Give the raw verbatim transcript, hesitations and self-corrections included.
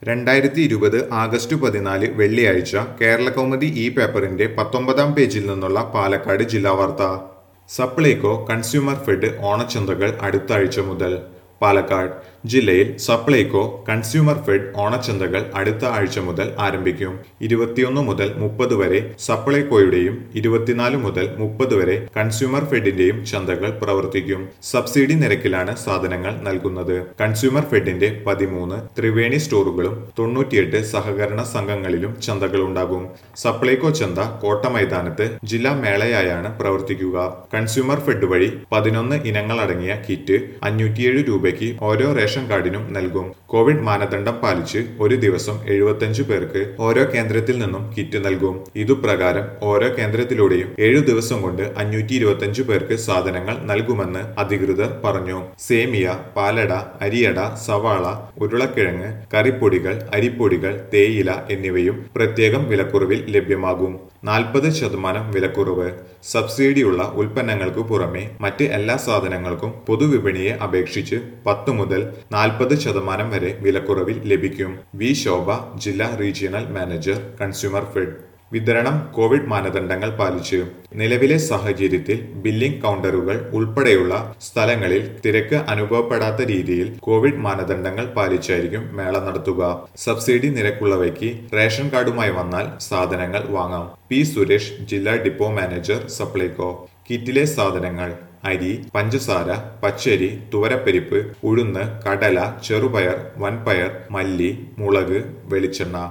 രണ്ടായിരത്തി ഇരുപത് ആഗസ്റ്റ് പതിനാല് വെള്ളിയാഴ്ച കേരളകൗമുദി ഈ പേപ്പറിന്റെ പത്തൊമ്പതാം പേജിൽ നിന്നുള്ള പാലക്കാട് ജില്ലാ വാർത്ത. സപ്ലൈകോ കൺസ്യൂമർ ഫെഡ് ഓണച്ചന്തകൾ അടുത്ത ആഴ്ച മുതൽ. പാലക്കാട് ജില്ലയിൽ സപ്ലൈകോ കൺസ്യൂമർ ഫെഡ് ഓണച്ചന്തകൾ അടുത്ത ആഴ്ച മുതൽ ആരംഭിക്കും. ഇരുപത്തിയൊന്ന് മുതൽ മുപ്പത് വരെ സപ്ലൈകോയുടെയും ഇരുപത്തിനാല് മുതൽ മുപ്പത് വരെ കൺസ്യൂമർ ഫെഡിന്റെയും ചന്തകൾ പ്രവർത്തിക്കും. സബ്സിഡി നിരക്കിലാണ് സാധനങ്ങൾ നൽകുന്നത്. കൺസ്യൂമർ ഫെഡിന്റെ പതിമൂന്ന് ത്രിവേണി സ്റ്റോറുകളും തൊണ്ണൂറ്റിയെട്ട് സഹകരണ സംഘങ്ങളിലും ചന്തകളുണ്ടാകും. സപ്ലൈകോ ചന്ത കോട്ടമൈതാനത്ത് ജില്ലാ മേളയായാണ് പ്രവർത്തിക്കുക. കൺസ്യൂമർ ഫെഡ് വഴി പതിനൊന്ന് ഇനങ്ങളടങ്ങിയ കിറ്റ് അഞ്ഞൂറ്റിയേഴ് രൂപയ്ക്ക് ഓരോ റേഷൻ കാർഡിനും നൽകും. കോവിഡ് മാനദണ്ഡം പാലിച്ച് ഒരു ദിവസം എഴുപത്തിയഞ്ച് പേർക്ക് ഓരോ കേന്ദ്രത്തിൽ നിന്നും കിറ്റ് നൽകും. ഇതുപ്രകാരം ഓരോ കേന്ദ്രത്തിലൂടെയും ഏഴു ദിവസം കൊണ്ട് അഞ്ഞൂറ്റി ഇരുപത്തിയഞ്ച് പേർക്ക് സാധനങ്ങൾ നൽകുമെന്ന് അധികൃതർ പറഞ്ഞു. സേമിയ, പാലട, അരിയട, സവാള, ഉരുളക്കിഴങ്ങ്, കറിപ്പൊടികൾ, അരിപ്പൊടികൾ, തേയില എന്നിവയും പ്രത്യേകം വിലക്കുറവിൽ ലഭ്യമാകും. നാൽപ്പത് ശതമാനം വിലക്കുറവ്. സബ്സിഡിയുള്ള ഉൽപ്പന്നങ്ങൾക്ക് പുറമെ മറ്റ് എല്ലാ സാധനങ്ങൾക്കും പൊതുവിപണിയെ അപേക്ഷിച്ച് പത്ത് മുതൽ നാൽപ്പത് ശതമാനം വരെ വിലക്കുറവിൽ ലഭിക്കും. വി ശോഭ, ജില്ലാ റീജിയണൽ മാനേജർ, കൺസ്യൂമർ ഫെഡ്. വിതരണം കോവിഡ് മാനദണ്ഡങ്ങൾ പാലിച്ച്. നിലവിലെ സാഹചര്യത്തിൽ ബില്ലിംഗ് കൗണ്ടറുകൾ ഉൾപ്പെടെയുള്ള സ്ഥലങ്ങളിൽ തിരക്ക് അനുഭവപ്പെടാത്ത രീതിയിൽ കോവിഡ് മാനദണ്ഡങ്ങൾ പാലിച്ചായിരിക്കും മേള നടത്തുക. സബ്സിഡി നിരക്കുള്ളവയ്ക്ക് റേഷൻ കാർഡുമായി വന്നാൽ സാധനങ്ങൾ വാങ്ങാം. പി സുരേഷ്, ജില്ലാ ഡിപ്പോ മാനേജർ, സപ്ലൈകോ. കിറ്റിലെ സാധനങ്ങൾ: അരി, പഞ്ചസാര, പച്ചരി, തുവരപ്പരിപ്പ്, ഉഴുന്ന്, കടല, ചെറുപയർ, വൻപയർ, മല്ലി, മുളക്, വെളിച്ചെണ്ണ.